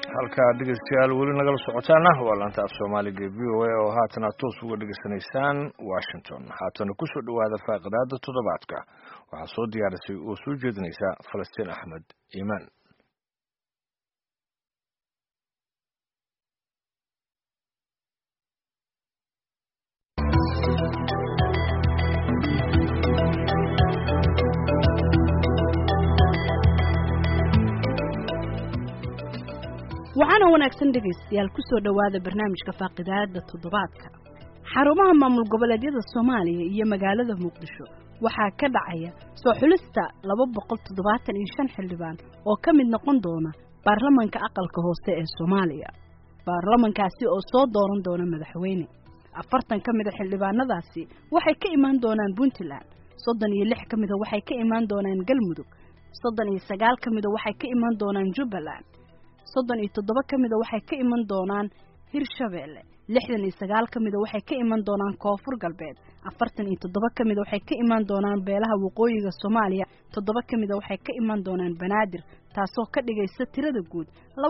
halka dhegeystayaal weli nagala socotaana waa laanta af Soomaaliga VOA oo haatan toos uga dhageysanaysaan Washington. Haatan ku soo dhawaada faqraadda toddobaadka. Waxaa soo diyaarisay oo soo jeedinaysa Falastiin Axmed Iimaan. waxaana wanaagsan dhegeystayaal ku soo dhawaada barnaamijka faaqidaada toddobaadka. xarumaha maamul goboleedyada Soomaaliya iyo magaalada Muqdisho waxaa ka dhacaya soo xulista 275 xildhibaan oo ka mid noqon doona baarlamaanka aqalka hoose ee Soomaaliya. baarlamaankaasi oo soo dooran doona madaxweyne. 40 ka mid ah xildhibaanadaasi waxay ka imaan doonaan Puntland, 36 ka mid ah waxay ka imaan doonaan Galmudug, 39 ka mid ah waxay ka imaan doonaan Jubbaland, 37 ka mid ah waxay ka iman doonaan Hirshabeelle, 69 ka mid ah waxay ka iman doonaan Koonfur Galbeed, 47 ka mid ah waxay ka iman doonaan beelaha waqooyiga Soomaaliya, 7 ka mid ah waxay ka iman doonaan Banaadir, taasoo ka dhigaysa tirada guud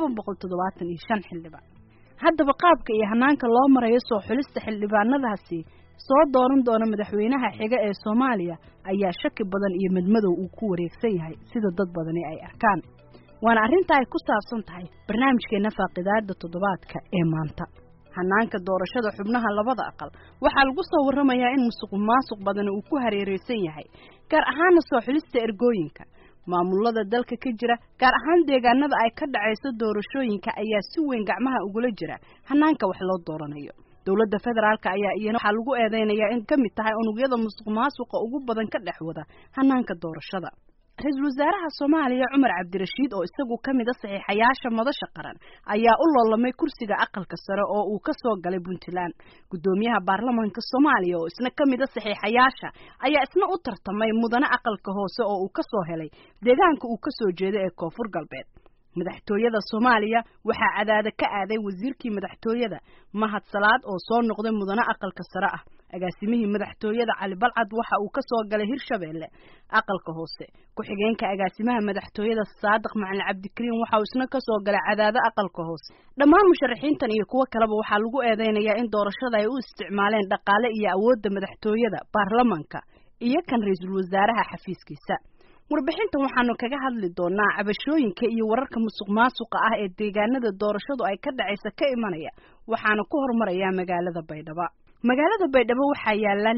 275 xildhibaan. haddaba qaabka iyo hanaanka loo marayo soo xulista xildhibaanadaasi soo dooran doona madaxweynaha xiga ee Soomaaliya ayaa shaki badan iyo madmadow uu ku wareegsan yahay sida dad badani ay arkaan. waana arrinta ay ku saabsan tahay barnaamijkeena faaqidaada toddobaadka ee maanta. hanaanka doorashada xubnaha labada aqal waxaa lagu soo warramayaa in musuqmaasuq badan uu ku hareereysan yahay, gaar ahaan soo xulista ergooyinka. maamulada dalka ka jira, gaar ahaan deegaanada ay ka dhacayso doorashooyinka ayaa si weyn gacmaha ugula jira hanaanka wax loo dooranayo. dowladda federaalka ayaa iyana waxaa lagu eedeynayaa in ka mid tahay unugyada musuqmaasuqa ugu badan ka dhex wada hanaanka doorashada. ra-iisul wasaaraha Soomaaliya Cumar Cabdirashiid oo isagu ka mid ah saxiixayaasha madasha qaran ayaa u loolamay kursiga aqalka sare oo uu ka soo galay Puntland. gudoomiyaha baarlamaanka Soomaaliya oo isna ka mid ah saxiixayaasha ayaa isna u tartamay mudane aqalka hoose oo uu ka soo helay deegaanka uu ka soo jeeday ee Koonfur Galbeed. madaxtooyada Soomaaliya waxaa cadaada ka aaday wasiirkii madaxtooyada Mahad Salaad oo soo noqday mudane aqalka sare ah. agaasimihii madaxtooyada Cali Balcad waxa uu ka soo galay Hirshabeelle aqalka hoose. ku-xigeenka agaasimaha madaxtooyada Saadiq Macalin Cabdikariin waxa uu isna ka soo galay cadaada aqalka hoose. dhammaan musharaxiintan iyo kuwa kaleba waxaa lagu eedeynayaa in doorashada ay u isticmaaleen dhaqaale iyo awoodda madaxtooyada, baarlamaanka iyo kan ra'iisul wasaaraha xafiiskiisa. warbixintan waxaanu kaga hadli doonaa cabashooyinka iyo wararka musuqmaasuqa ah ee deegaanada doorashadu ay ka dhacaysa ka imanaya, waxaana ku hormaraya magaalada Baydhabo. magaalada Baydhabo waxaa yaala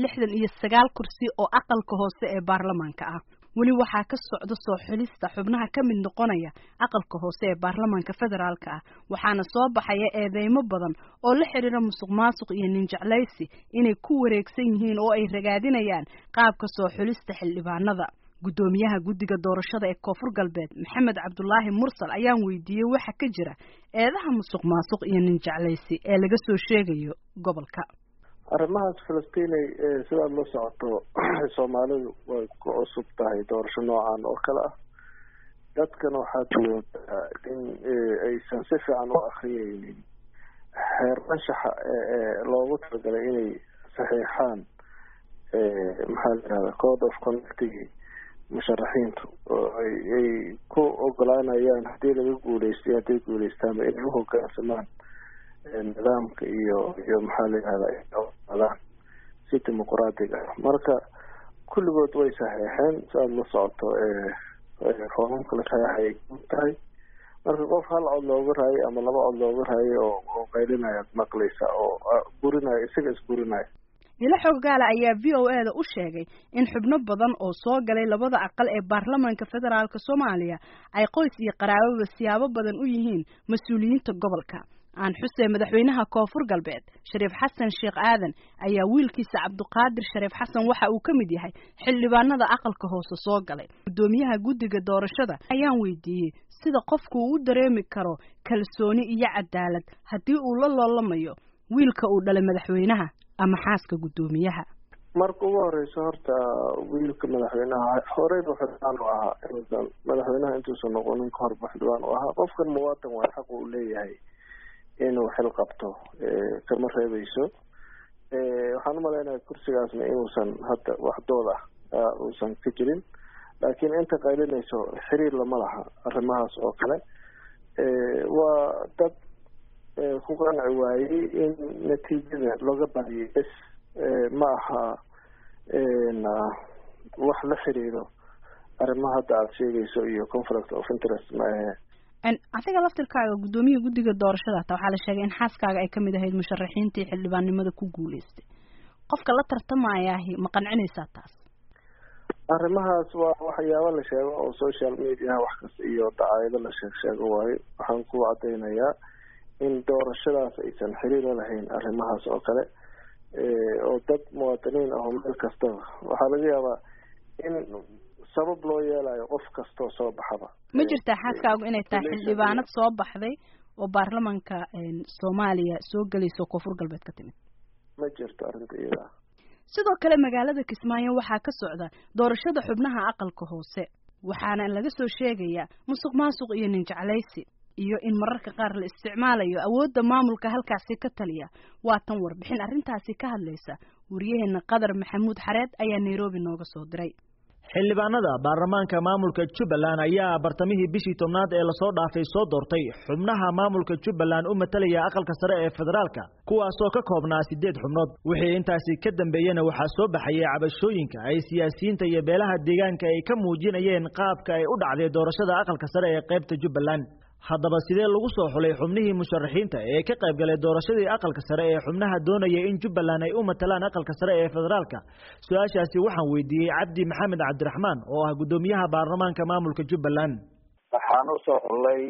69 kursi oo aqalka hoose ee baarlamaanka ah. weli waxaa ka socda soo xulista xubnaha ka mid noqonaya aqalka hoose ee baarlamaanka federaalka ah, waxaana soo baxaya eedeymo badan oo la xiriira musuqmaasuq iyo nin jeclaysi inay ku wareegsan yihiin oo ay ragaadinayaan qaabka soo xulista xildhibaanada. gudoomiyaha guddiga doorashada ee Koonfur Galbeed Maxamed Cabdullaahi Mursal ayaan weydiiyay waxa ka jira eedaha musuqmaasuq iyo nin jeclaysi ee laga soo sheegayo gobolka. arrimahaas Falastiin sidaad la socoto Soomaalidu way ku cusub tahay doorasho noocan oo kale ah. dadkan waxaa moodaa in aysan si fiican u akhriyeynin xeer anshaxa loogu talagalay inay saxiixaan maxaa la yidhahdaa code of conduct musharaxiintu oo ay ku ogolaanayaan haddii laga guuleystay hadday guuleystaanba inay u hoggaansamaan nidaamka iyo maxaa la yidhahdaa si dimuqraadiga ah. marka kulligood way saxeexeen siaad la socoto foomamka la saxeexay tahay. marka qof hal cod looga raayay ama 2 cod looga raayay oo qaylinaya maqlaysa oo burinaya isaga isburinaya. ila xoggaala ayaa VOA-da u sheegay in xubno badan oo soo galay labada aqal ee baarlamaanka federaalka Soomaaliya ay qoys iyo qaraabo siyaabo badan u yihiin mas'uuliyiinta gobolka. aan xuseen madaxweynaha Koonfur Galbeed Shariif Xasan Sheekh Aadan ayaa wiilkiisa Cabduqaadir Shariif Xasan waxa uu ka mid yahay xildhibaanada aqalka hoose soo galay. gudoomiyaha guddiga doorashada ayaan weydiiyay sida qofku uu dareemi karo kalsooni iyo cadaalad haddii uu la loolamayo wiilka uu dhalay madaxweynaha ama xaaska gudoomiyaha. marka ugu horeyso horta wiilka madaxweynaha horey xildhibaan u ahaa inuu madaxweynaha intuusan noqonin ka hor xildhibaan u ahaa. qofkan muwaadin waa xaq uu leeyahay inuu xil qabto kama reebayso. waxaan u maleynayaa kursigaasna inuusan hadda wax dood ah uusan ka jirin, laakiin inta qaylinayso xiriir lama laha arrimahaas oo kale. waa dad ku qanci waayey in natiijada looga badiyay bes ma aha wax la xiriiro arrimaha hadda aada sheegayso iyo conflict of interest ma ahe adiga laftirkaaga guddoomiyaha guddiga doorashada hata waxaa la sheegay in xaaskaaga ay kamid ahayd musharaxiintii xildhibaannimada ku guuleystay qofka la tartamayaahi ma qancinaysaa taas arrimahaas waa waxyaaba la sheego oo social media wax kasta iyo dacaayado la sheego waayo waxaan ku cadaynayaa in doorashadaas aysan xiriir lahayn arrimahaas oo kale oo dad muwaadiniin ah oo meel kastaba waxaa laga yaabaa in sabab loo yeelayo qof kastoo soo baxaba ma jirtaa xaaskaagu inay tahay xildhibaanad soo baxday oo baarlamanka Soomaaliya soo galayso koonfur galbeed ka timid ma jirto arrinta iyada sidoo kale magaalada Kismaayo waxaa ka socda doorashada xubnaha aqalka hoose waxaana laga soo sheegayaa musuqmaasuq iyo nin jeclaysi iyo in mararka qaar la isticmaalayo awoodda maamulka halkaasi ka taliya waa tan warbixin arrintaasi ka hadlaysa wariyaheena Qadar Maxamuud Xareed ayaa Nairobi nooga soo diray xildhibaanada baarlamaanka maamulka Jubbaland ayaa bartamihii bishii 10aad ee la soo dhaafay soo doortay xubnaha maamulka Jubbaland u matalaya aqalka sare ee federaalka kuwaas oo ka koobnaa 8 xubnood wixii intaasi ka dambeeyana waxaa soo baxay cabashooyinka ay siyaasiyiinta iyo beelaha deegaanka ay ka muujinayeen qaabka ay u dhacday doorashada aqalka sare ee qaybta Jubbaland haddaba sidee lagu soo xulay xubnihii musharaxiinta ee ka qayb galay doorashadii aqalka sare ee xubnaha doonaya in Jubbaland ay u matalaan aqalka sare ee federaalka su'aashaasi waxaan weydiiyay Cabdi Maxamed Cabdiraxmaan oo ah gudoomiyaha baarlamaanka maamulka Jubbaland waxaan u soo xulay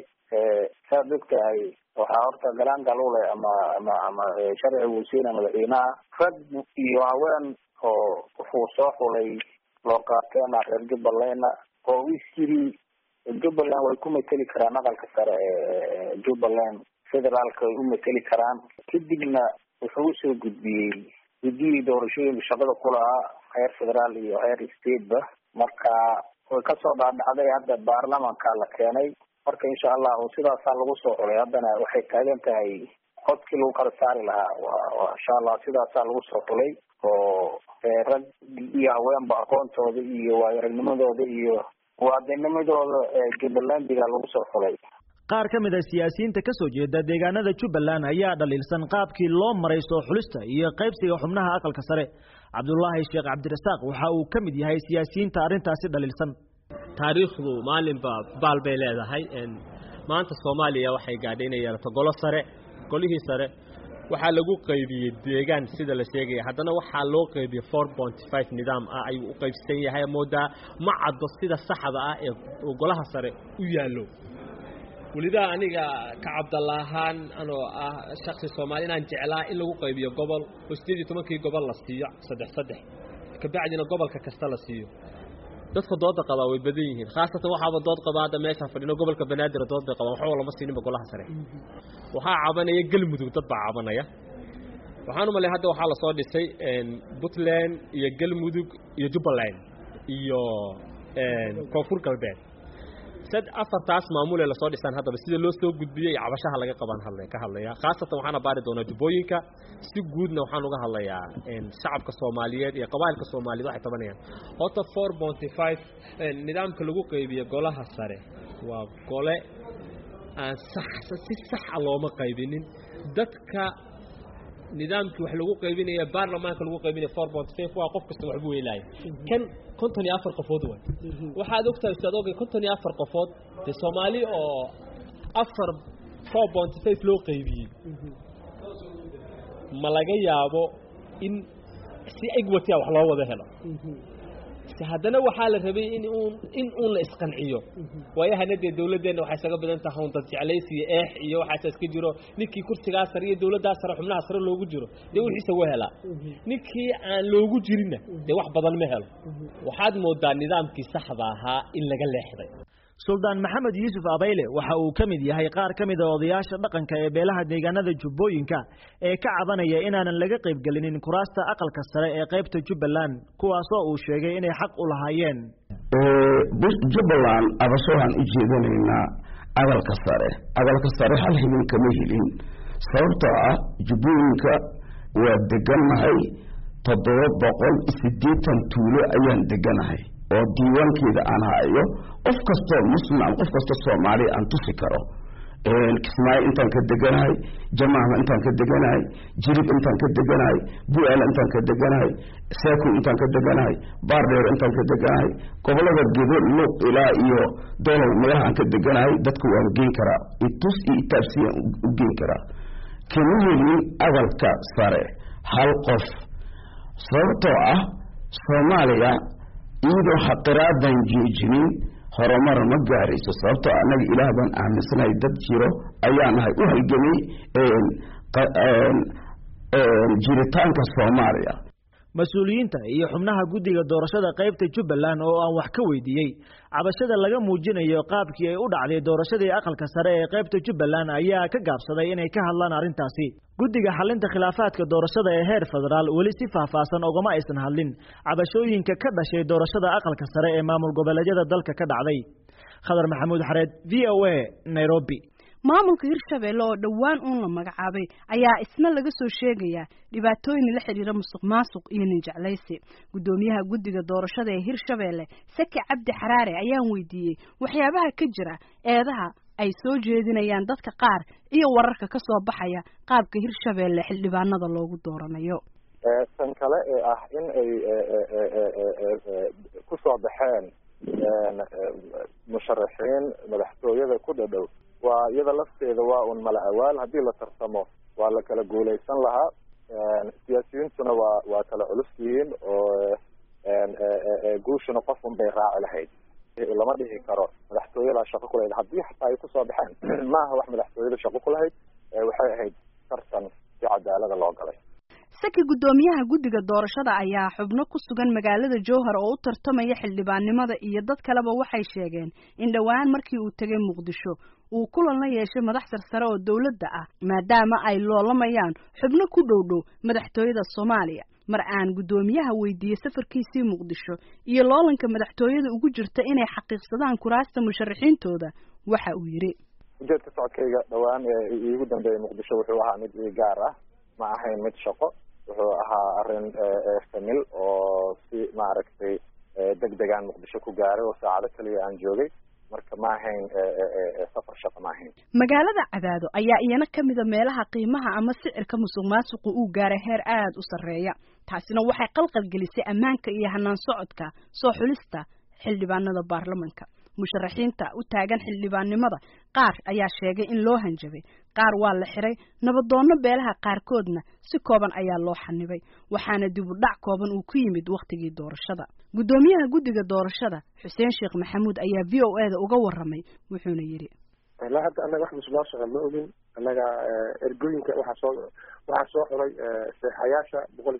sababtahay waxaa horta galaan galule ama sharci wasiina madaxweynaha rag iyo haween oo wuxuu soo xulay loo qaateen reer Jubbaland oo iskiri Jubbaland way ku matali karaan aqalka sare ee Jubbaland federaalka way u matali karaan kadibna wuxuu soo gudbiyay guddiga doorashooyinka shaqada ku lahaa heer federaal iyo heer state ba marka way ka soo dhaadhacday hadda baarlamaanka la keenay marka insha Allah oo sidaas lagu soo xulay haddana waxay taagan tahay qodkii lagu kala saari lahaa waa insha Allah sidaas lagu soo xulay oo rag iyo haweenba aqoontooda iyo waayarnimadooda iyo waadanimadooda Jubbalandiga lagu soo xulay qaar ka mid ah siyaasiyiinta ka soo jeeda deegaanada Jubbaland ayaa dhaliilsan qaabkii loo maray soo xulista iyo qaybsiga xubnaha aqalka sare Cabdullaahi Sheekh Cabdirasaaq waxa uu ka mid yahay siyaasiyiinta arintaasi dhaliilsan taariikhdu maalinba baal bay leedahay maanta Soomaaliya waxay gaadhay inay yeelato golo sare golihii sare waxaa lagu qaybiyay deegaan sida la sheegay haddana waxaa loo qaybiyay 4.5 nidaam ah ayuu u qaybsan yahay moodaa ma caddo sida saxda ah ee golaha sare u yaalo walidaa aniga ka Cabdallaahan anoo ah shakhsi Soomaali inaan jeclaa in lagu qaybiyo gobol oo 18 gobol la siiyo 3 ka bacdina gobolka kasta la siiyo dadka dooda qaba way badan yihiin khaasatan waxaaba dood qabaada meesha fadhino gobolka Banaadir dood qaba waxa lama siinba golaha sare waxa cabanaya galmudug dad baa cabanaya waxaan u maleeyahay hadda waxa la soo dhisay Puntland iyo galmudug iyo Jubbaland iyo koonfur galbeed sad afartaas maamul la soo dhisan hadda sida loo soo gudbiyay cabashaha laga qaban ka hadlaya khaasatan waxaana baari doonaa Jubbooyinka si guudna waxaan uga hadlayaa shacabka Soomaaliyeed iyo qabaa'ilka Soomaaliyeed waxay tabanayaan hota 4.5 nidaamka lagu qaybiyo golaha sare waa gole aan si sax ah looma qaybinin dadka nidaamkii wax lagu qaybinayo baarlamaanka lagu qaybinayo 4.5 waa qof kasta wax buu weelay kan 54 qofood waxaad ogtahay sidoo 54 qofood ee Soomaali oo 4.5 loo qaybiyay ma laga yaabo in si egwati wax loo wada helo haddana waxaa la rabay in uu la isqanciyo waayahanada dawladeena waxay isaga badan tahay dad jeclaysiga iyo waxa iska jiro ninkii kursiga sare iyo dawladda sare xubnaha sare loogu jiro dee wixiisa waa hela ninkii aan loogu jirina dee wax badan ma helo waxaad moodaa nidaamkii saxda ahaa in laga leexday Sultan Maxamed Yuusuf Abayle waxa uu ka mid yahay qaar ka mid ah odayaasha dhaqanka ee beelaha deegaanada Jubbooyinka ee ka cabanaya inaanan laga qayb galinin kuraasta aqalka sare ee qaybta Jubbaland kuwaas oo uu sheegay inay xaq u lahaayeen Jubbaland abashohan u jeedanaynaa aqalka sare hal hilin kama helin sababtoo ah Jubbooyinka waa deganahay 780 tuulo ayaan deganahay oo diiwaankeeda aan hayo qof kasto muslim qof kasto Soomaali aan tusi karo kismaayo intaan ka deganahay, jamaama intaan ka deganahay, jirib intaan ka deganahay, bu'aala intaan ka deganahay, saaku intaan ka deganahay, baardheer intaan ka deganahay, gobolada gedo luuq ilaa iyo doolow meelaha aan ka deganahay dadku waan geyn karaa, itus iyo itaabsiyan u geyn karaa. kama helin aqalka sare hal qof, sababtoo ah Soomaaliya iyadoo xaqiraadan joojinin horumar ma gaarayso, sababtoo annaga ilaah baan aaminsanahay dad jiro ayaan nahay u halgamay jiritaanka Soomaaliya. mas-uuliyiinta iyo xubnaha guddiga doorashada qaybta Jubbaland oo aan wax ka weydiiyey cabashada laga muujinayo qaabkii ay u dhacday doorashadii aqalka sare ee qaybta Jubbaland ayaa ka gaabsaday inay ka hadlaan arrintaasi. guddiga xalinta khilaafaadka doorashada ee heer federaal weli si faahfaahsan ogama aysan hadlin cabashooyinka ka dhashay doorashada aqalka sare ee maamul goboleedyada dalka ka dhacday. Khadar Maxamuud Xareed, VOA, Nairobi. maamulka Hirshabelle oo dhawaan uun la magacaabay ayaa isna laga soo sheegayaa dhibaatooyin la xiriira musuqmaasuq iyo nin jeclaysi. gudoomiyaha guddiga doorashada ee Hirshabelle Saki Cabdi Xaraare ayaan weydiiyey waxyaabaha ka jira eedaha ay soo jeedinayaan dadka qaar iyo wararka ka soo baxaya qaabka Hirshabelle xildhibaanada loogu dooranayo. tan kale ee ah in ay ku soo baxeen musharaxiin madaxtooyada ku dhadhow waa iyada lafteeda waa un mala awaal haddii la tartamo waa la kala guulaysan lahaa. siyaasiyiintuna waa kala culus yihiin oo guushuna qof un bay raaci lahayd. lama dhihi karo madaxtooyada shaqo ku lahayd haddii xataa ay kusoo baxeen maaha wax madaxtooyada shaqo ku lahayd, waxay ahayd tartan si cadaalada loo galay. Saki gudoomiyaha guddiga doorashada ayaa xubno ku sugan magaalada Jowhar oo u tartamaya xildhibaanimada iyo dad kaleba waxay sheegeen in dhawaan markii uu tagay Muqdisho uu kulan la yeeshay madax sare oo dawladda ah maadaama ay loolamayaan xubno ku dhowdhow madaxtooyada Soomaaliya. mar aan gudoomiyaha weydiiyay safarkiisii Muqdisho iyo loolanka madaxtooyada ugu jirta inay xaqiiqsadaan kuraasta musharaxiintooda waxa uu yiri ujeedka socodkayga dhawaan iigu dambeeyay Muqdisho wuxuu ahaa mid gaar ah ma ahayn mid shaqo, wuxuu ahaa arrin famil oo si maaragtay degdegaan Muqdisho ku gaaray oo saacado kaliya aan joogay, marka ma ahayn safar shaqo ma ahayn. magaalada Cadaado ayaa iyana kamida meelaha qiimaha ama sicirka musuqmaasuqu uu gaaray heer aad u sareeya, taasina waxay qalqal gelisay ammaanka iyo hanaan socodka soo xulista xildhibaanada baarlamaanka. musharaxiinta u taagan xildhibaannimada qaar ayaa sheegay in loo hanjabay, qaar waa la xiray, nabadoono beelaha qaarkoodna si kooban ayaa loo xanibay, waxaana dib u dhac kooban uu ku yimid waqtigii doorashada. gudoomiyaha guddiga doorashada Xuseen Sheekh Maxamuud ayaa VOA-da uga waramay, wuxuuna yiri ilaa hadda anaga wax musuqmaasuq ma ogin, anaga ergooyinka waxa soo xulay saxayaasha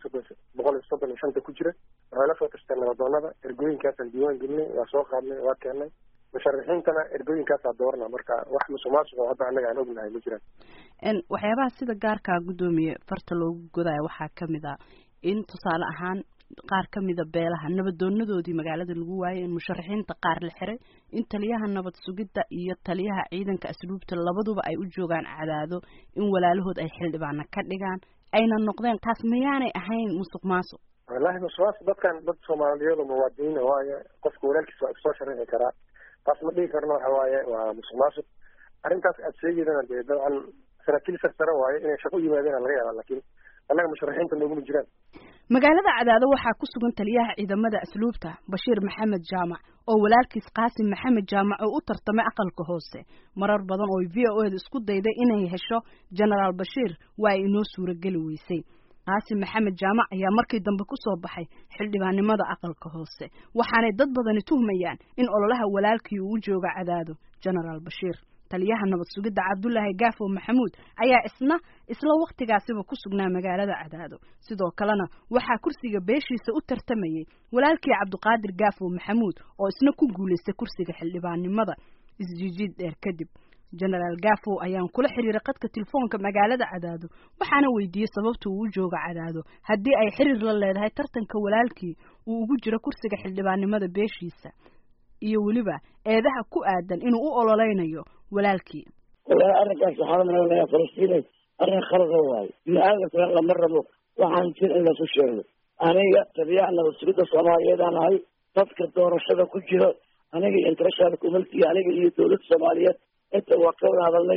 135 ku jira waxaa la soo tashtay nabadoonada, ergooyinkaasaan diiwaan gelinay, waa soo qaadnay, waa keenay musharaxiintana ergooyinkaasaa doorana, marka wax musuqmaasuq oo hadda anaga aan ognahay ma jiraan. waxyaabaha sida gaarka gudoomiye farta loogu godayo waxaa kamid ah in tusaale ahaan qaar kamida beelaha nabadoonadoodii magaalada lagu waayay, in musharaxiinta qaar la xiray, in taliyaha nabad sugidda iyo taliyaha ciidanka asluubta labaduba ay u joogaan Cadaado in walaalahood ay xildhibaano ka dhigaan ayna noqdeen, taas miyaanay ahayn musuqmaasuq? wallahi musuqmaasuq dadkan dad Soomaaliyeed oo muwaadiniin waaye, qofka walaalkiisa waa soo sharxi karaa, taas ma dhihi karno waxa waaye waa musuqmaasuq. arrintaas aad sheegayna dabcan saraakiil sare waaye inay shaqo yimaadeen laga yaabaa, laakiin anaga musharaxiinta nooguma jiraan. magaalada Cadaado waxaa ku sugan taliyaha ciidamada asluubta Bashiir Maxamed Jaamac oo walaalkiis Qaasim Maxamed Jaamac oo u tartamay aqalka hoose. marar badan oo VOA-da isku dayday inay hesho General Bashiir waa inoo suuragali weysay. Qaasim Maxamed Jaamac ayaa markii dambe ku soo baxay xildhibaanimada aqalka hoose, waxaanay dad badani tuhmayaan in ololaha walaalkii uu jooga Cadaado General Bashiir. taliyaha nabad sugidda Cabdullaahi Gaafo Maxamuud ayaa isla waqtigaasiba ku sugnaa magaalada Cadaado, sidoo kalena waxaa kursiga beeshiisa u tartamayay walaalkii Cabduqaadir Gaafo Maxamuud oo isna ku guuleystay kursiga xildhibaanimada isjiijid dheer kadib. General Gaafo ayaan kula xiriiray qadka telefoonka magaalada Cadaado waxaana weydiiyay sababta uu jooga Cadaado haddii ay xiriir la leedahay tartanka walaalkii uu ugu jiro kursiga xildhibaanimada beeshiisa iyo waliba eedaha ku aadan inuu u ololeynayo walaalkii. wallahi arrinkaas waxaa maleeyaa Falastiin arrin khalad waaye, bini'aadamka lama rabo waxaan jir in la soo sheego. aniga tabiican nabad sugidda Soomaaliyeed aan ahay, dadka doorashada ku jira aniga international community aniga iyo dawladda Soomaaliyeed inta waa ka wada hadalnay,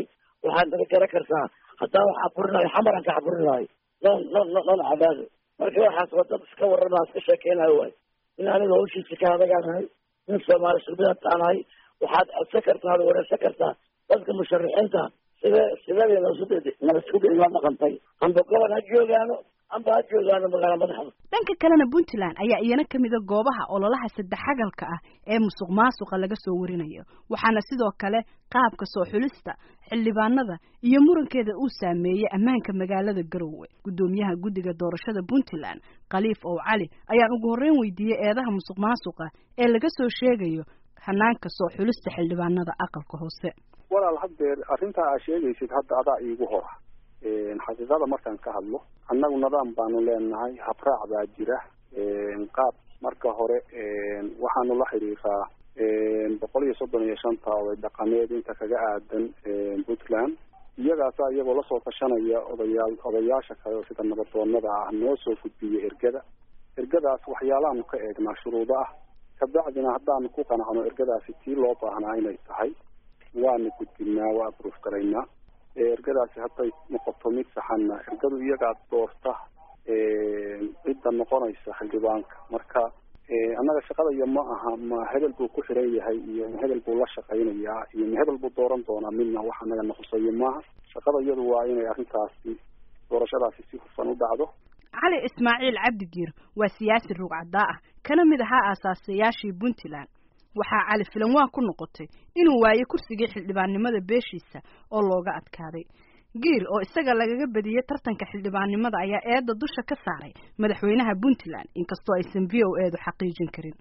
waxaad naga garan kartaa haddaa wax caburinayo xamaran ka caburinayo lana cabaado marka waxaas waa dad iska warramaa iska sheekeynayo waay in aniga hawshiisa ka hadagaanahay in soomaali sugnaad taanahay waxaad codsan kartaa ad wareersan kartaa dadka musharaxiinta sidee nabasugud la dhaqantay amba gobol ha joogaano amba ha joogaano magaala madaxda dhanka kalena puntland ayaa iyana ka mida goobaha ololaha saddexagalka ah ee musuq maasuqa laga soo warinayo waxaana sidoo kale qaabka soo xulista xildhibaanada iyo murankeeda uu saameeyey ammaanka magaalada Garowe gudoomiyaha guddiga doorashada puntland Khaliif oo Cali ayaan ugu horreyn weydiiyey eedaha musuq maasuqa ee laga soo sheegayo hanaanka soo xulista xildhibaanada aqalka hoose walaal haddeer arrintaa aa sheegaysid hadda adaa iigu hora xaqiiqada markaan ka hadlo annagu nidaam baanu leenahay habraac baa jira qaab marka hore waxaanu la xiriiraa 135 oday dhaqameed inta kaga aadan Puntland iyagaasa iyagoo lasoo tashanaya odayaasha kale sida nabadoonnada ah noo soo gudbiya ergadaas waxyaalahaanu ka eegnaa shuruudo ah kabacdina haddaanu ku qanacno ergadaasi tii loo baahnaa inay tahay waanu gudbinaa waa proof garaynaa ergadaasi hadday noqoto mid saxanna ergadu iyagaa doorta cidda noqonaysa xildhibaanka marka annaga shaqada iyo ma aha ma hebel buu ku xiran yahay iyo ma hebel buu la shaqaynayaa iyo ma hebel buu dooran doonaa midna wax annaga naqusayo maaha shaqada iyadu waa inay arrintaasi doorashadaasi si hufan u dhacdo Cali Ismaaciil Cabdigiir waa siyaasi ruucada ah kana mid ahaa aasaasiyaashii Puntland waxaa Cali filan waa ku noqotay inuu waayo kursigii xildhibaannimada beeshiisa oo looga adkaaday Giir oo isaga lagaga badiyay tartanka xildhibaannimada ayaa eedda dusha ka saaray madaxweynaha Puntland inkastoo aysan VOA-du xaqiijin karin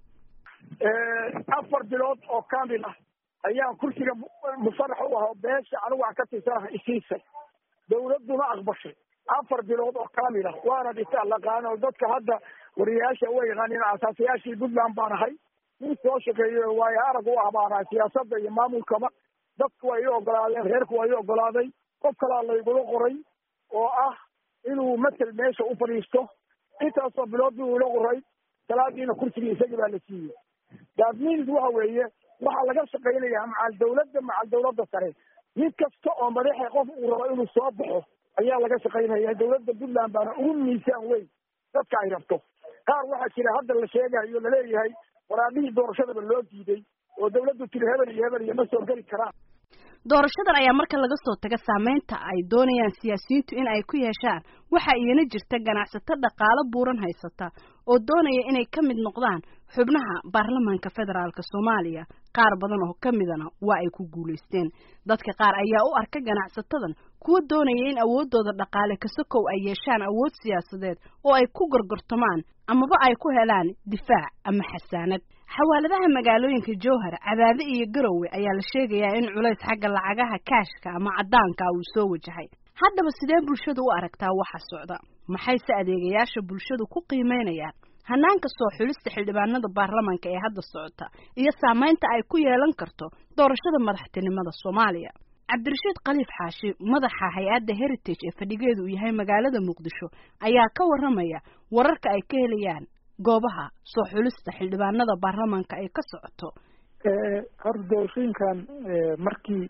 4 bilood oo kaamil ah ayaa kursiga musarax u ahaa beesha anigu wax ka tirsanahay isiisay dawladuna aqbashay 4 bilood oo kaamil ah waana dhisa la qaano dadka hadda wariyaasha way yaqaaniin aasaasiyaashii Puntland baan ahay in soo shaqeeyo way arag u abaana siyaasadda iyo maamulkaba dadku way ogolaadeen reerku way ogolaaday qof kale la igu qoray oo ah inuu matal meesha u fariisto intaasoo bilood uu la qoray talaadiina kursiga isaga baa la siiyey daadmiin waxa weeye waxa laga shaqeynayaa macal dawladda sare mid kasta oo madaxa qof uu rabo inuu soo baxo ayaa laga shaqeynayaa dawladda Puntland baana ugu miisaan weyn dadka ay rabto qaar waxa jira hadda la sheegayo la leeyahay waraabihii doorashada loo diiday oo dawladdu tiri hebel iyo ma soo gali karaan doorashadan ayaa marka laga soo taga saameynta ay doonayaan siyaasiyiintu in ay ku yeeshaan waxa iyana jirta ganacsato dhaqaale buuran haysata oo doonaya inay ka mid noqdaan xubnaha baarlamaanka federaalka Soomaaliya qaar badan oo kamidana waa ay ku guuleysteen dadka qaar ayaa u arka ganacsatadan kuwa doonaya in awoodooda dhaqaale ka sokow ay yeeshaan awood siyaasadeed oo ay ku gorgortamaan amaba ay ku helaan difaac ama xasaanad xawaaladaha magaalooyinka Jowhar Cadaade iyo Garowe ayaa la sheegayaa in culays xagga lacagaha kaashka ama cadaanka uu soo wajahay haddaba sidee bulshadu u aragtaa waxa socda maxay se adeegayaasha bulshadu ku qiimeynayaan hanaanka soo xulista xildhibaanada baarlamaanka ee hadda socota iyo saameynta ay ku yeelan karto doorashada madaxtinimada Soomaaliya Cabdirashiid Khaliif Xaashi madaxa hay'adda Heritage ee fadhigeedu uu yahay magaalada Muqdisho ayaa ka waramaya wararka ay ka helayaan goobaha soo xulista xildhibaanada baarlamaanka ay ka socoto horta doorashooyinkan markii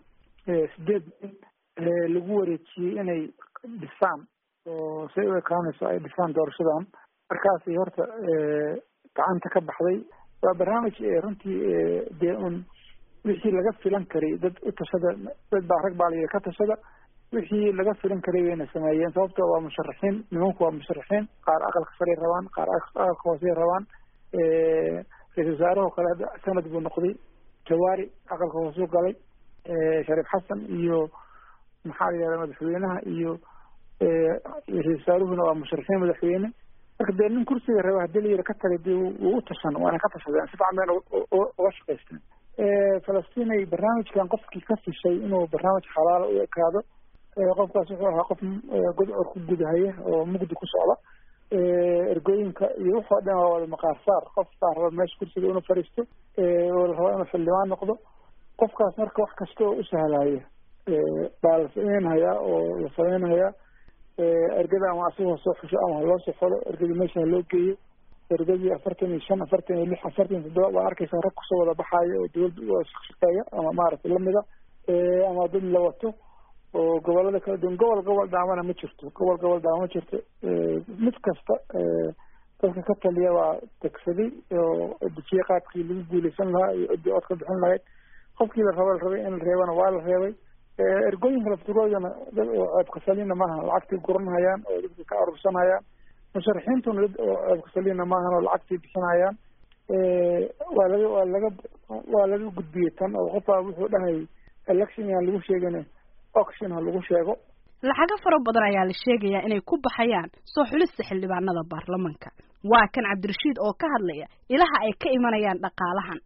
8 lagu wareejiyay inay dhisaan oo si ay kaanayso ay dhisaan doorashadan markaas horta gacanta ka baxday waa barnaamij runtii dee wixii laga filan karay dad u tashada dad baa rag baa la ka tashada wixii laga filan karay wayna sameeyeen sababtoo waa musharaxiin nimanku waa musharaxiin qaar aqalka sare rabaan qaar aqalka hoose rabaan ra'iisul wasaaraha kale sanad buu noqday Jawaari aqalka hoose galay Shariif Xasan iyo maxaa la yiraahdaa madaxweynaha iyo ra'iisul wasaaruhuna waa musharaxiin madaxweyne marka dee nin kursiga raba hadii la yiri ka tagay uu u tashan waana ka tashadeen si fiican uga shaqaysteen Falastiin ay barnaamijkan qofkii ka fishay inuu barnaamij xalaal u ekaado qofkaas wuxuu ahaa qof godcor ku gudahaya oo mugdi ku socda ergooyinka iyo wuxuu dhan waa wada maqaar saar qof baa raba meesha kursiga inuu fariisto oo la rabo inuu xildhibaan noqdo qofkaas marka wax kasta oo u sahlaya baa la samaynayaa oo la samaynayaa ergada ama asagoo soo xusho ama loo soo xolo ergada meesha loo geeyo ergadii 45 46 47 waa arkaysaa rag kusoo wada baxayo oo dawladda u shaqeeya ama maaragtay lamida ama dad la wato oo gobolada kala duwan gobol dhaamana ma jirto gobol dhaama ma jirto mid kasta dadka ka taliya waa degsaday oo dejiye qaabkii lagu guuleysan lahaa iyo cidii cod ka bixin lahayd qofkii la rabay in la reebana waa la reebay ergooyinka laftigoodana dad oo ceebka salina maaha lacagtii guranhayaan oo dadka ka arursanayaan musharaxiintuna dad oo ceebka salina maahan oo lacagtii bixinayaan waa laga gudbiyey tan oo qofaa wuxuu dhahay election yaan lagu sheegin auction ha lagu sheego lacago fara badan ayaa la sheegayaa inay ku baxayaan soo xulista xildhibaanada baarlamanka waa kan cabdirashiid oo ka hadlaya ilaha ay ka imanayaan dhaqaalahan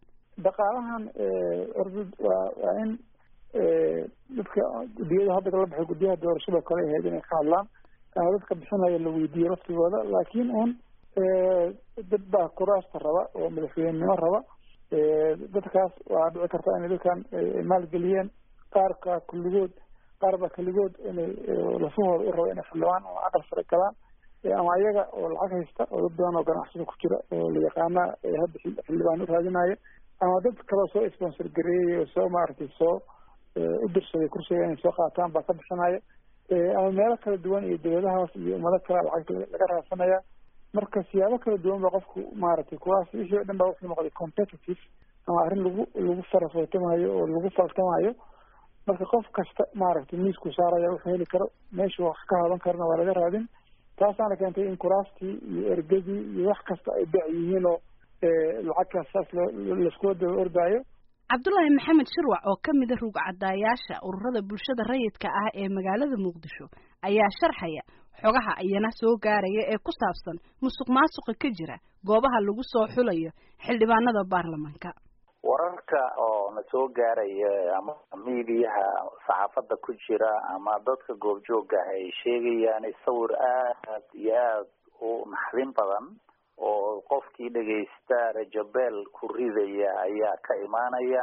waa in dadka guddiyada hadda la baxay guddiyaha doorashada kale ahayd inay ka hadlaan ama dadka bixinaya la weydiiyo laftigooda laakiin dad baa kuraasta raba oo madaxweynenimo raba dadkaas waa dhici karta inay dadkan maalgeliyeen qaar baa keligood inay lafahooda u raba inay xildhibaan ama aqal sare galaan ama ayaga oo lacag haysta oo dad badan oo ganacsada ku jira oo la yaqaana hadda xildhibaan u raadinaya ama dad kaloo soo sponsor gareeyay oo soo maaragtay soo u dirsaday kursiga inay soo qaataan baa ka bixinaya ama meelo kala duwan iyo dawladahaas iyo ummado kale lacag laga raadsanaya marka siyaabo kala duwan ba qofku maaragtay kuwaas wixii o dhan baa wuxuu noqday competitive ama arrin lagu farafootamaayo oo lagu faltamaayo marka qof kasta maaragtay miisku saaraya wuxuu heli karo meeshu wax ka hadan karana waa laga raadin taasaana keentay in kuraastii iyo ergadii iyo wax kasta ay dac yihiin oo lacagkaas saas laskula daba ordaayo cabdullaahi maxamed shirwac oo ka mida rugcadaayaasha ururada bulshada rayidka ah ee magaalada muqdisho ayaa sharxaya xogaha ayana soo gaaraya ee ku saabsan musuqmaasuqa ka jira goobaha lagu soo xulayo xildhibaanada baarlamanka wararka oo na soo gaaraya ama miidiyaha saxaafada ku jira ama dadka goobjooga ay sheegayaan sawir aad iyo aad u naxdin badan oo qofkii dhagaysta rajabeel ku ridaya ayaa ka imaanaya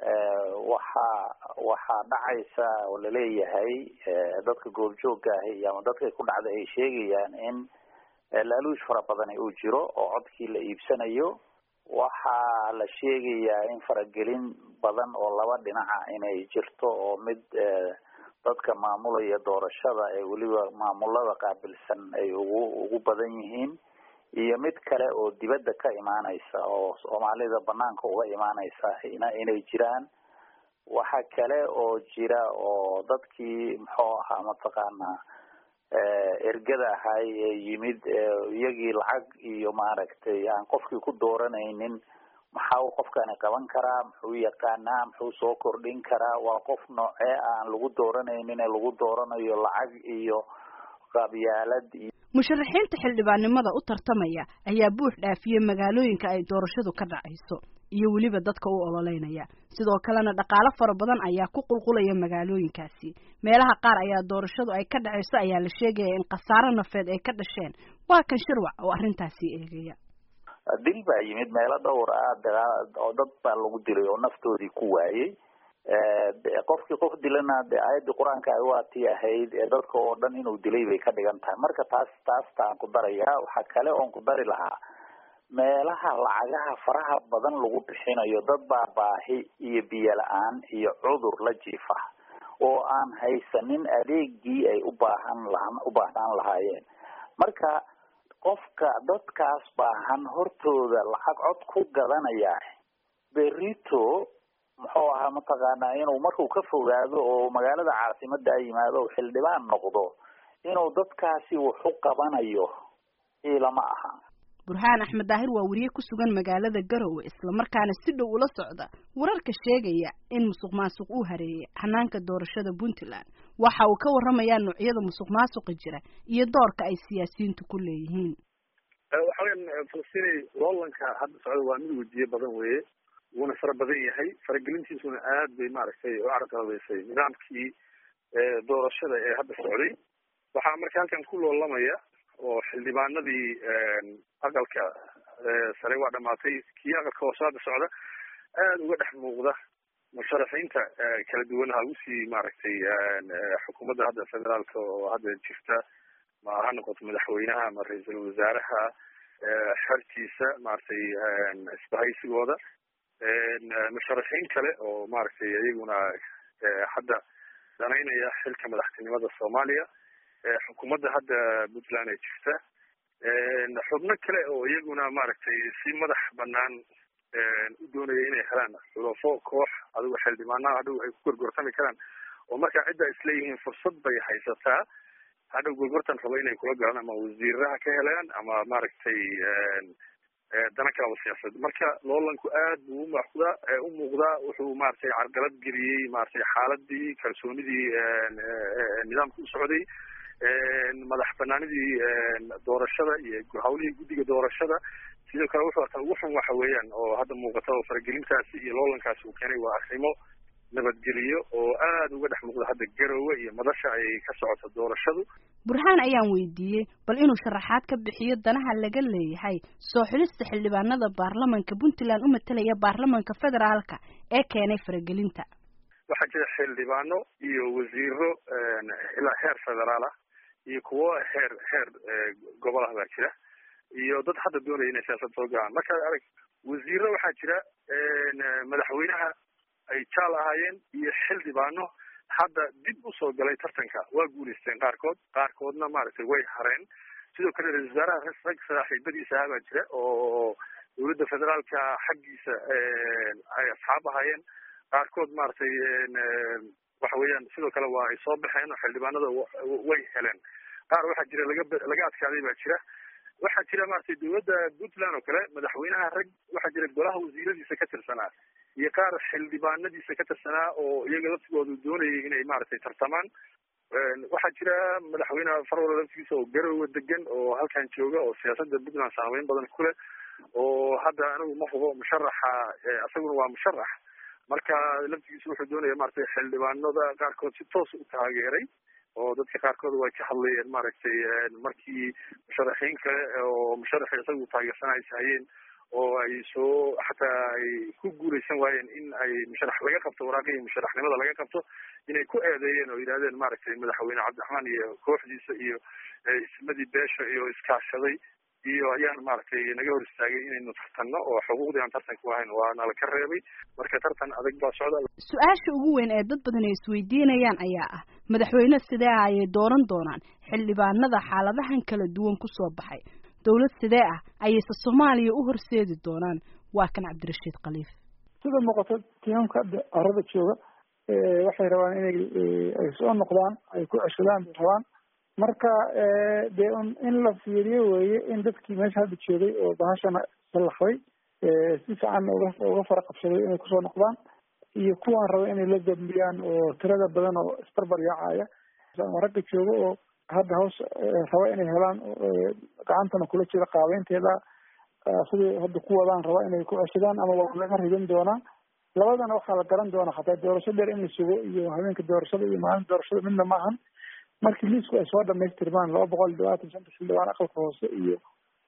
waxaa dhacaysa oo laleeyahay dadka goobjooga ahi ama dadkay ku dhacda ay sheegayaan in laaluush fara badan uu jiro oo codkii la iibsanayo waxaa la sheegayaa in faragelin badan oo laba dhinaca inay jirto oo mid dadka maamulaya doorashada ee weliba maamulada qaabilsan ay ugu badan yihiin iyo mid kale oo dibadda ka imaanaysa oo soomaalida banaanka uga imaanaysa inay jiraan waxa kale oo jira oo dadkii muxuu ahaa mataqaanaa ergada ahay ee yimid iyagii lacag iyo maaragtay aan qofkii ku dooranaynin maxaa uu qofkani qaban karaa muxuu yaqaanaa muxuu soo kordhin karaa waa qof noocee aan lagu dooranaynin ee lagu dooranayo lacag iyo qabyaalad iyo musharaxiinta xildhibaannimada u tartamaya ayaa buux dhaafiyey magaalooyinka ay doorashadu ka dhacayso iyo weliba dadka u ololeynaya sidoo kalena dhaqaalo fara badan ayaa ku qulqulaya magaalooyinkaasi meelaha qaar ayaa doorashadu ay ka dhacayso ayaa la sheegaya in khasaaro nafeed ay ka dhasheen waa kan shirwac oo arrintaasi eegaya dil baa yimid meelo dhowr oo dad baa lagu dilay oo naftoodii ku waayey qofkii qof dilana de aayadii qur-aanka ay waatii ahayd ee dadka oo dhan inuu dilay bay ka dhigan tahay marka taastaan ku darayaa waxaa kale oon ku dari lahaa meelaha lacagaha faraha badan lagu bixinayo dad baa baahi iyo biyo la-aan iyo cudur la jiifa oo aan haysanin adeegii ay u baahnaan lahaayeen marka qofka dadkaas baahan hortooda lacag cod ku gadanaya berito muxuu ahaa mataqaanaa inuu markuu ka fogaado oo magaalada caasimada yimaado oo xildhibaan noqdo inuu dadkaasi wax u qabanayo ilama aha burhaan axmed daahir waa wariye ku sugan magaalada garowe isla markaana si dhow ula socda wararka sheegaya in musuqmaasuq uu hareeyay hanaanka doorashada Puntland waxa uu ka warramayaa noocyada musuqmaasuqa jira iyo doorka ay siyaasiyiintu ku leeyihiin waxaan Falastiin loolanka hadda socda waa mid wajiye badan weeye wuuna fara badan yahay faragelintiisuna aad bay maaragtay u carqaladeysay nidaamkii doorashada ee hadda socday waxaa marka halkan ku loolamaya oo xildhibaanadii aqalka sare waa dhamaatay kii aqalka hoose hadda socda aad uga dhex muuqda musharaxiinta kala duwan ha usii maaragtay xukuumadda hadda federaalka oo hadda jirta ma ha noqoto madaxweynaha ama ra-iisul wasaaraha xertiisa maaragtay isbahaysigooda musharaxiin kale oo maaragtay iyaguna hadda danaynaya xilka madaxtinimada Soomaaliya xukuumadda hadda Puntland ay jirta xubno kale oo iyaguna maaragtay si madax banaan u doonaya inay helaan xulafo koox adigu xildhibaanada hadhow ay ku gorgortami karaan oo marka cidda isleeyihiin fursad bay haysataa hadhow gorgortan raba inay kula galaan ama wasiiraha ka helaan ama maaragtay dana kale siyaasad marka loolanku aad buu u muuqdaa wuxuu maaragtay carqalad geliyey maaragtay xaaladii kalsoonidii nidaamka u socday madax banaanidii doorashada iyo hawlihii guddiga doorashada sidoo kale wuxuu arkaa ugu xun waxa weeyaan oo hadda muuqata oo faragelintaasi iyo loolankaasi uu keenay waa arrimo nabadgeliyo oo aad uga dhex muuqda hadda Garowe iyo madasha ay ka socoto doorashadu. Burhaan ayaan weydiiyey bal inuu sharaxaad ka bixiyo danaha laga leeyahay soo xulista xildhibaanada baarlamaanka Puntland u matalaya baarlamaanka federaalka ee keenay faragelinta. Waxaa jira xildhibaano iyo wasiiro ilaa heer federaal ah iyo kuwo heer gobolaha baa jira iyo dad hadda doonaya inay siyaasad soo galaan marka arag wasiiro waxaa jira madaxweynaha ay jaal ahaayeen iyo xildhibaano hadda dib u soo galay tartanka waa guuleysteen qaarkoodna maaragtay way hareen sidoo kale ra-iisul wasaaraha rag saaxiibadiisa ahaa baa jira oo dowladda federaalka xaggiisa ay asxaab ahaayeen qaarkood maaragtay waxa weeyaan sidoo kale waa ay soo baxeen oo xildhibaanada way heleen qaar waxaa jira laga adkaaday baa jira waxaa jira maaragtay dowladda Puntland oo kale madaxweynaha rag waxaa jira golaha wasiiradiisa ka tirsanaa iyo qaar xildhibaanadiisa ka tirsanaa oo iyaga laftigoodu doonayay inay maaragtay tartamaan waxaa jira madaxweynaha farwala laftigiisa oo Garowe degan oo halkan jooga oo siyaasadda Puntland saameyn badan ku leh oo hadda anigu ma hubo musharaxa asaguna waa musharax marka laftigiisa wuxuu doonaya maaragtay xildhibaanada qaarkood si toos u taageeray oo dadka qaarkood way ka hadlayeen maaragtay markii musharaxiin kale oo musharaxii isagu taageersanaysa hayeen oo ay soo xataa ay ku guuleysan waayeen in ay musharax laga qabto waraaqihii musharaxnimada laga qabto inay ku eedeeyeen oo yidhahdeen maaragtay madaxweyne cabdiraxmaan iyo kooxdiisa iyo ismadii beesha iyo iskaashaday iyo ayaan maaragtay naga hor istaagay inaynu tartanno oo xuquuqdii aan tartanku ahayn waana la ka reebay marka tartan adag baa socda. Su-aasha ugu weyn ee dad badan ay isweydiinayaan ayaa ah madaxweyne sidee ah ayay dooran doonaan xildhibaanada xaaladahan kala duwan ku soo baxay dowlad sidee ah ayayse Soomaaliya u horseedi doonaan waa kan Cabdirashiid Khaliif. sida muuqata tiimka arada jooga waxay rabaan inay ay soo noqdaan ay ku ceshadaan rabaan marka dee in la fiiriyo weeye in dadkii meesha hadda joogay oo bahashana salaxday si fiican uga fara qabsaday inay kusoo noqdaan iyo kuwaan raba inay la dambiyaan oo tirada badan oo isbarbar yaacaya ragga jooga oo hadda hoos raba inay helaan gacantana kula jira qaabeynteeda sidii hadda ku wadaan raba inay ku ceshadaan ama waa laga ridan doonaa labadana waxaa la garan doonaa xataa doorasho dheer in la sugo iyo habeenka doorashada iyo maalinta doorashada midna maahan markii liisku ay soo dhamaystirmaan 225 xildhibaan aqalka hoose iyo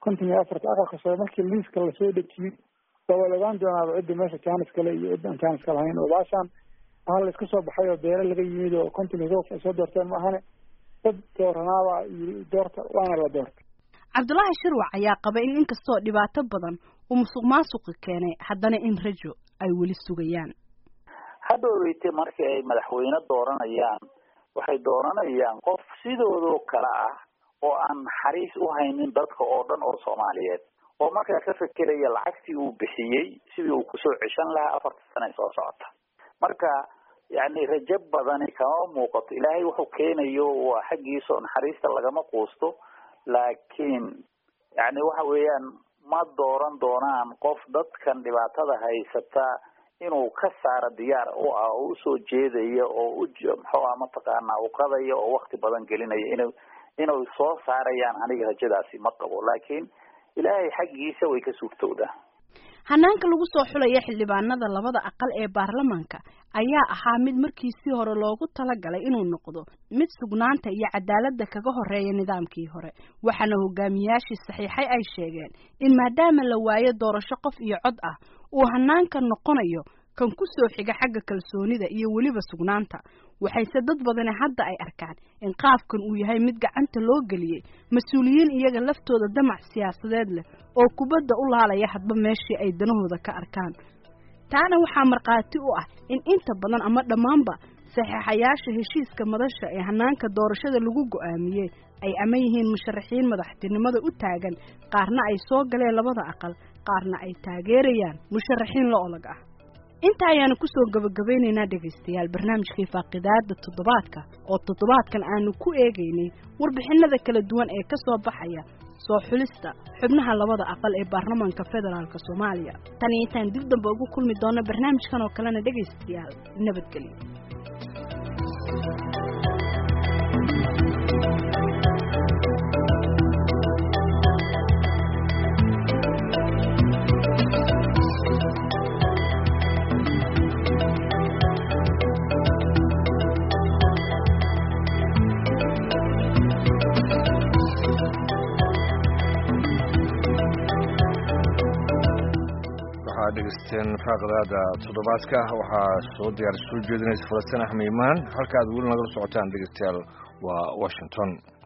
54 aqalka sare markii liiska lasoo dejiyo waa lagaan doonaa cidda meesha jaanis kale iyo cidda aan jaanis kale hayn oo baashaan waxaa la iska soo baxay oo beere laga yimid oo 50 ay soo doorteen maahane dad dooranaaba iyo doorta waana la doortay. Cabdullaahi Shirwac ayaa qaba in inkastoo dhibaato badan uu musuqmaasuqa keenay haddana in rajo ay weli sugayaan. Hadhoweeyte markii ay madaxweyne dooranayaan waxay dooranayaan qof sidoodoo kale ah oo aan naxariis u haynin dadka oo dhan oo Soomaaliyeed oo markaa ka fekeraya lacagtii uu bixiyey sidii uu kusoo ceshan lahaa 4 sano soo socota marka yani rajab badani kama muuqato ilaahay wuxuu keenayo waa xaqiiso naxariista lagama quusto laakiin yani waxa weeyaan ma dooran doonaan qof dadkan dhibaatada haysata inuu ka saaro diyaar u ah oo soo jeedaya oo muxuu ah mataqaanaa uu qadayo oo waqti badan gelinaya inuu soo saarayaan aniga rajadaasi ma qabo laakiin ilaahay xaqiisa way ka suurtoodaa. Hanaanka lagu soo xulay xildhibaanada labada aqal ee baarlamaanka ayaa ahaa mid markii si hore loogu talagalay inuu noqdo mid sugnaanta iyo cadaaladda kaga horeeya nidaamkii hore waxaana hogaamiyaashii saxiixay ay sheegeen in maadaama la waayo doorasho qof iyo cod ah uu hanaanka noqonayo kan ku soo xiga xagga kalsoonida iyo waliba sugnaanta waxayse dad badan hadda ay arkaan in qaafkan uu yahay mid gacanta loo galiyay mas'uuliyiin iyaga laftooda damac siyaasadeed leh oo kubadda u laalaya hadba meeshii ay danahooda ka arkaan taana waxaa marqaati u ah in inta badan ama dhammaanba saxiixayaasha heshiiska madasha ee hanaanka doorashada lagu go'aamiyey ay ama yihiin musharaxiin madaxtinimada u taagan, qaarna ay soo galeen labada aqal, qaarna ay taageerayaan musharaxiin la olag ah. inta ayaanu ku soo gabagabeynaynaa dhegaystayaal barnaamijkii faaqidaada toddobaadka oo toddobaadkan aanu ku eegaynay warbixinada kala duwan ee ka soo baxaya soo xulista xubnaha labada aqal ee baarlamaanka federaalka Soomaaliya. tan intaan dib dambe ugu kulmi doono barnaamijkan oo kalena dhegaystayaal nabadgelyo. dhegeysten faaqidaada toddobaadka waxaa soo diyaar soo jeedinaysa Falastiin Axmed Imaan halka aad weli nagala socotaan dhegeystayaal waa Washington.